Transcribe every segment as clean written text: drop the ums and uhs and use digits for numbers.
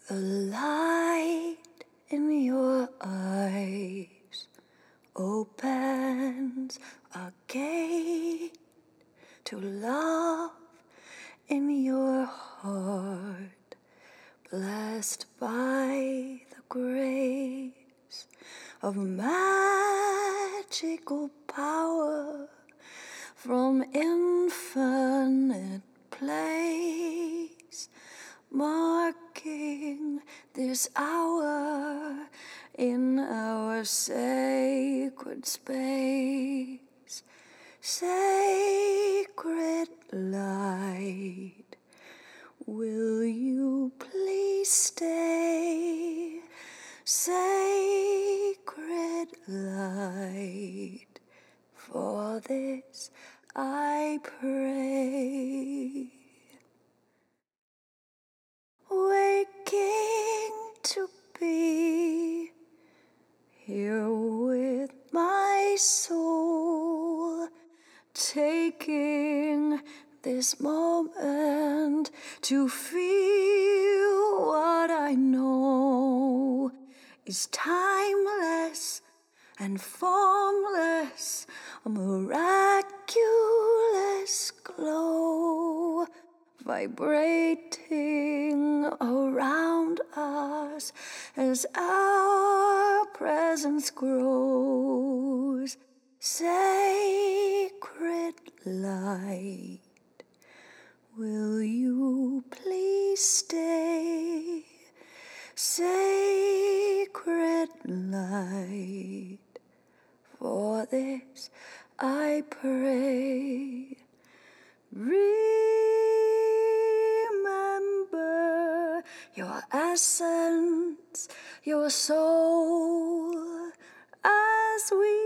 The light in your eyes opens a gate to love in your heart, blessed by the grace of magical power from infinite place, marking this hour in our sacred space. Sacred light, will you please stay? Sacred light, for this I pray. Waking to be here with my soul, taking this moment to feel what I know is timeless and formless, a miraculous glow vibrating around us as our presence grows. Sacred light, will you please stay? Sacred light, for this I pray. Remember your essence, your soul, as we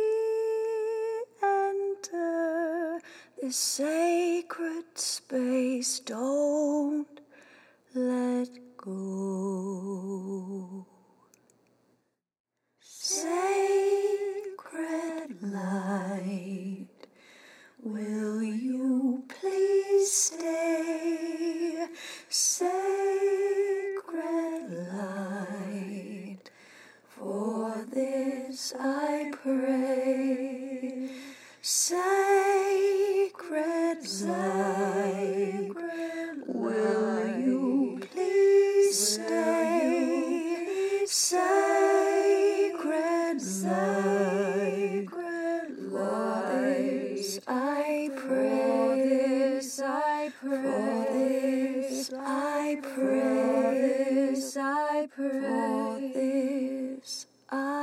enter this sacred space. Don't let go. Sacred light, will you please stay? Sacred light, for this I pray. Sacred light, will you please stay? Sacred light, for this I pray. For this I pray. For this I pray. For this I